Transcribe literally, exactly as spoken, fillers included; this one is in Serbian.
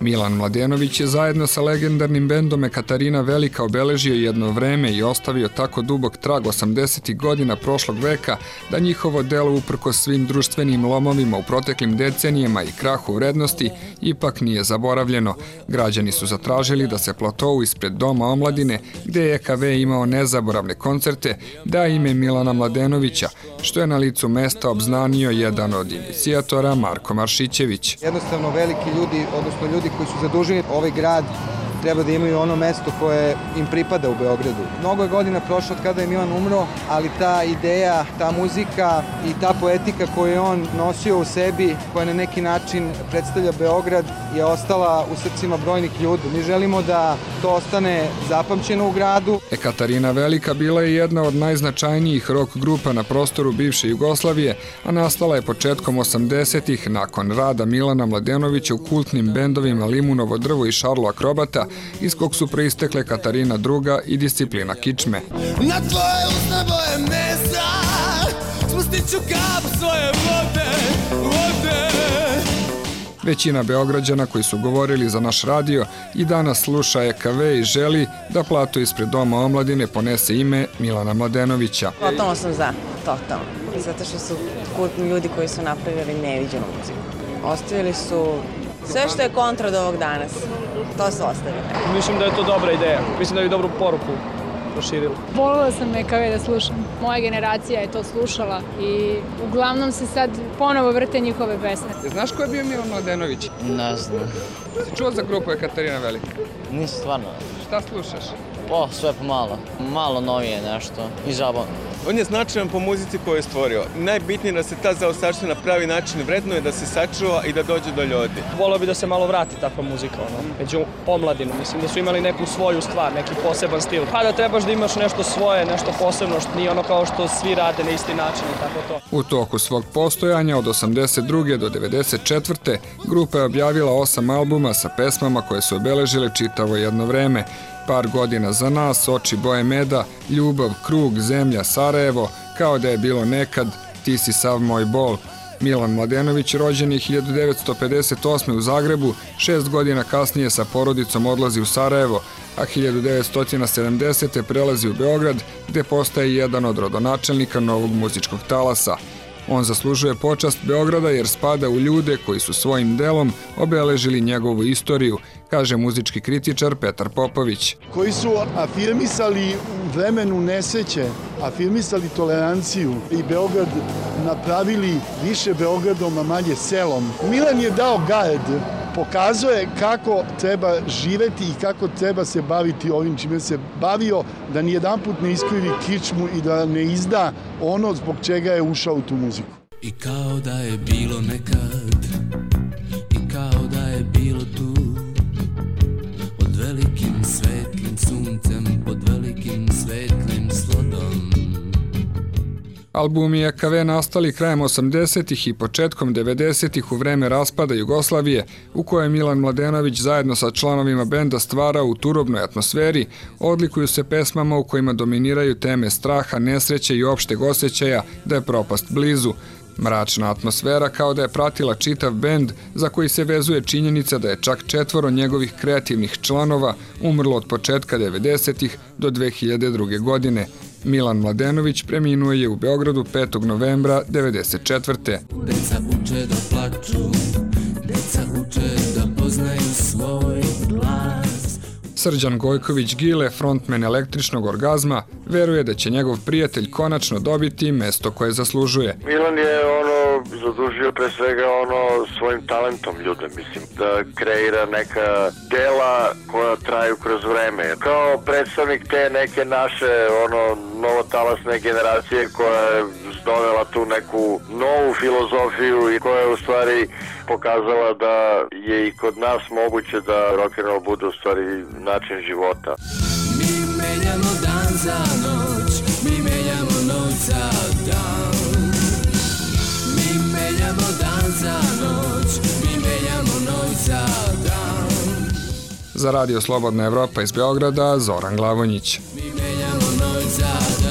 Milan Mladenović je zajedno sa legendarnim bendom Ekaterina Velika obeležio jedno vreme i ostavio tako dubok trag osamdesetih godina prošlog veka da njihovo delo uprkos svim društvenim lomovima u proteklim decenijama i krahu vrednosti ipak nije zaboravljeno. Građani su zatražili da se platou ispred Doma omladine, gde je E K V imao nezaboravne koncerte, da ime Milana Mladenovića, što je na licu mesta obznanio jedan od inicijatora Marko Maršićević. Jednostavno veliki ljudi, odnosno ljudi koji su zadužili ovaj grad, treba da imaju ono mesto koje im pripada u Beogradu. Mnogo je godina prošlo od kada je Milan umro, ali ta ideja, ta muzika i ta poetika koju je on nosio u sebi, koja na neki način predstavlja Beograd, je ostala u srcima brojnih ljudi. Mi želimo da to ostane zapamćeno u gradu. Ekaterina Velika bila je jedna od najznačajnijih rock grupa na prostoru bivše Jugoslavije, a nastala je početkom osamdesetih nakon rada Milana Mladenovića u kultnim bendovima Limunovo drvo i Šarlo Akrobata, iz kog su proistekle Katarina druga i Disciplina kičme. Na tvoje usne boje mesa spustit ću kap svoje vode, vode. Većina Beograđana koji su govorili za naš radio i danas sluša E K V i želi da platu ispred Doma omladine ponese ime Milana Mladenovića. Totalno sam za, totalno. Zato što su kultni ljudi koji su napravili neviđenu muziku. Ostavili su sve što je kontra od ovog danas. To su ostavili. Mislim da je to dobra ideja. Mislim da je dobru poruku proširila. Volila sam E K V da slušam. Moja generacija je to slušala i uglavnom se sad ponovo vrte njihove pesme. Znaš ko je bio Milan Mladenović? Ne znam. Si čuo za grupu Ekaterina Velika? Nisam stvarno. Šta slušaš? O, sve pomalo. Malo novije nešto i zabavno. On je značajan po muzici koju je stvorio. Najbitnije je da se ta zaostavština na pravi način vrednuje, da se sačuva i da dođe do ljudi. Voleo bi da se malo vrati takva muzika, ono, među omladinu. Mislim da su imali neku svoju stvar, neki poseban stil. Pa da trebaš da imaš nešto svoje, nešto posebno, što nije ono kao što svi rade na isti način i tako to. U toku svog postojanja od osamdeset druge do devedeset četvrte grupa je objavila osam albuma sa pesmama koje su obeležile čitavo jedno vreme. Par godina za nas, Oči boje meda, Ljubav, Krug, Zemlja, Sarajevo, Kao da je bilo nekad, Ti si sav moj bol. Milan Mladenović rođen je hiljadu devetsto pedeset osme u Zagrebu, šest godina kasnije sa porodicom odlazi u Sarajevo, a hiljadu devetsto sedamdesete prelazi u Beograd, gde postaje jedan od rodonačelnika novog muzičkog talasa. On zaslužuje počast Beograda jer spada u ljude koji su svojim delom obeležili njegovu istoriju, kaže muzički kritičar Petar Popović. Koji su afirmisali u vremenu nesreće, afirmisali toleranciju i Beograd napravili više Beogradom, a manje selom. Milan je dao gard, pokazuje kako treba živeti i kako treba se baviti ovim čime se bavio, da nijedan put ne iskrivi kičmu i da ne izda ono zbog čega je ušao u tu muziku. I kao da je bilo nekad, i kao da je bilo tu, pod velikim svetlim suncem, pod velikim svetlim slodom. Albumi E K V nastali krajem osamdesetih i početkom devedesetih u vreme raspada Jugoslavije, u kojoj Milan Mladenović zajedno sa članovima benda stvara u turobnoj atmosferi, odlikuju se pesmama u kojima dominiraju teme straha, nesreće i opšteg osjećaja da je propast blizu. Mračna atmosfera kao da je pratila čitav bend, za koji se vezuje činjenica da je čak četvoro njegovih kreativnih članova umrlo od početka devedesetih do dve hiljade druge. godine. Milan Mladenović preminuo je u Beogradu petog novembra devedeset četvrte. Deca uče da plaču, deca uče da poznaju svoj glas. Srđan Gojković Gile, frontmen Električnog orgazma, veruje da će njegov prijatelj konačno dobiti mesto koje zaslužuje. Milan je ono zadužio pre svega ono svojim talentom ljude, mislim, da kreira neka dela koja traju kroz vreme. Kao predstavnik te neke naše ono novotalasne generacije koja je dovela tu neku novu filozofiju i koja je u stvari pokazala da je i kod nas moguće da rock'n'roll bude u stvari način života. Mi menjamo dan za noć, mi menjamo noć za dan. Mi menjamo dan za noć, mi menjamo noć za dan. Za Radio Slobodna Evropa iz Beograda, Zoran Glavonjić. Mi menjamo noć za dan.